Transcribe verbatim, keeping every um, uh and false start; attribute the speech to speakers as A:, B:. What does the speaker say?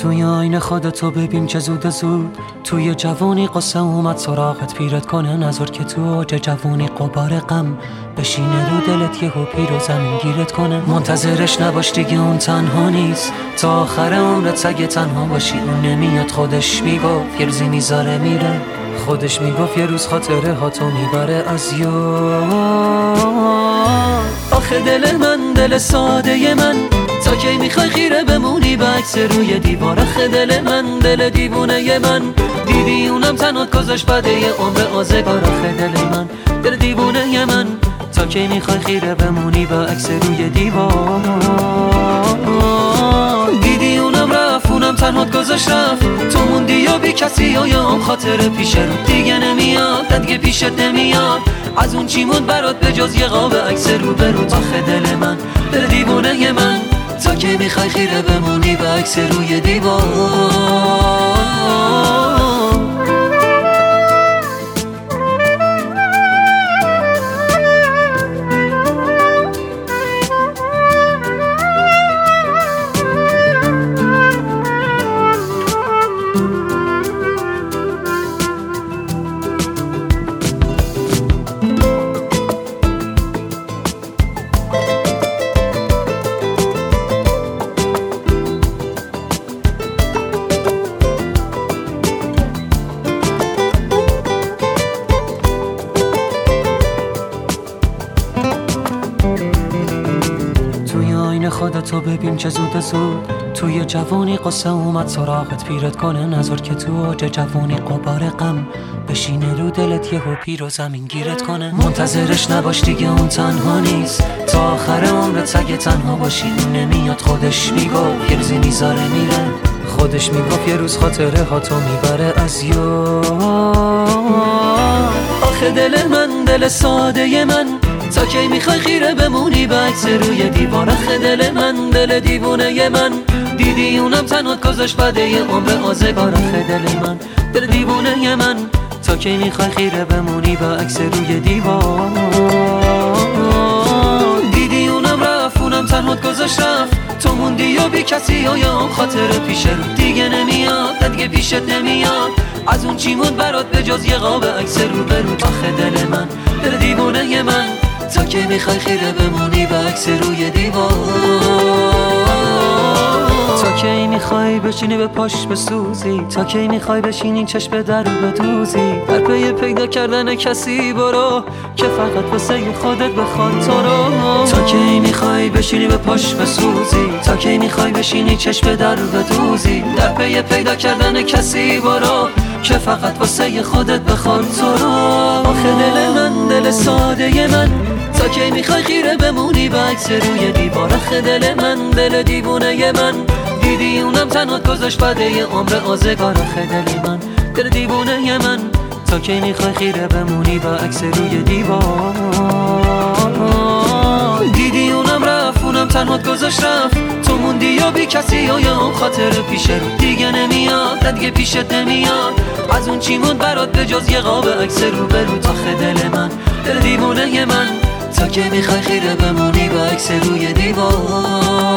A: توی آینه خودتو ببین چه زود زود توی جوانی قصه اومد سراغت پیرت کنه نظر که تو اوج جوانی قبار غم بشینه رو دلت یهو پیر و زمین گیرت کنه. منتظرش نباش دیگه اون تنها نیست تا آخر عمرت سگه تنها باشی. اون نمیاد خودش میگفت یه روزی میذاره میره خودش میگفت یه روز خاطره ها تو میبره از یاد. آخه دل من دل ساده من تا کی میخوای خیره بمونی به عکس روی دیوار. آخه دل من دل دیوونه من دیدی اونم تنات گذاشت بعد یه عمر آزگار. آخه دل من دل دیوونه من تا کی میخوای خیره بمونی به عکس روی دیوار. دیدی اونم رفت اونم تنات گذاشت رفت تو موندی یا بی کسی یا یا هم خاطر پیش رو دیگه نمیاد دیگه پیشت نمیاد. از اون چی موند برات به جز یه قاب عکس رو برو. آخه دل من دل دیوونه من تا کی میخوای خیره بمونی به عکس روی دیوار. خودتو ببین چه زود زود توی جوانی قصه اومد سراغت پیرت کنه نظر که تو اوج جوانی قبار غم بشینه رو دلت یهو پیر و زمین گیرت کنه. منتظرش نباش دیگه اون تنها نیست تا آخر عمرت سگه تنها باشی. اون نمیاد خودش میگفت یه روزی میذاره میره خودش میگفت یه روز خاطره ها تو میبره از یاد. آخه دل من دل ساده من تا کی میخوای خیره بمونی به عکس روی دیوار. آخه دل من دل دیوونه من دیدی اونم تنات گذاشت بعد یه عمر آزگار. آخه دل من دل دیوونه من تا کی میخوای خیره بمونی به عکس روی دیوار. دیدی اونم رفت اونم تنات گذاشت رفت تو موندی یا بی کسی یا یا هم خاطر پیش رو دیگه نمیاد دیگه پیشت نمیاد. از اون چی موند برات به جز یه قاب عکس رو برو. آخه دل من دل دیوونه من تا کی میخوای خیره بمونی به عکس روی دیوار. تا کی میخوای بشینی به پاش بسوزی تا کی میخوای بشینی چشم در رو بدوزی در پی پیدا کردن کسی برو که فقط واسه خودت بخواد تو رو. تا کی میخوای بشینی به پاش بسوزی تا کی میخوای بشینی چشم در رو بدوزی در پی پیدا کردن کسی برو که فقط واسه خودت بخواد تو رو. آخه دل من دل ساده من تا کی میخوای خیره بمونی به عکس روی دیوار. آخه دل من دل دیوونه من دیدی اونم تنات گذاشت بعد یه عمر آزگار. آخه دل من دل دیوونه من تا کی میخوای خیره بمونی به عکس روی دیوار. دیدی اونم رفت اونم تنات گذاشت رفت تو موندی یا بی کسی یا یا هم خاطر پیش رو دیگه نمیاد دیگه پیشت نمیاد. از اون چی موند برات به جز یه قاب عکس رو برو. آخه دل من دل دیوونه من تا کی میخوای خیره بمونی به عکس روی دیوار.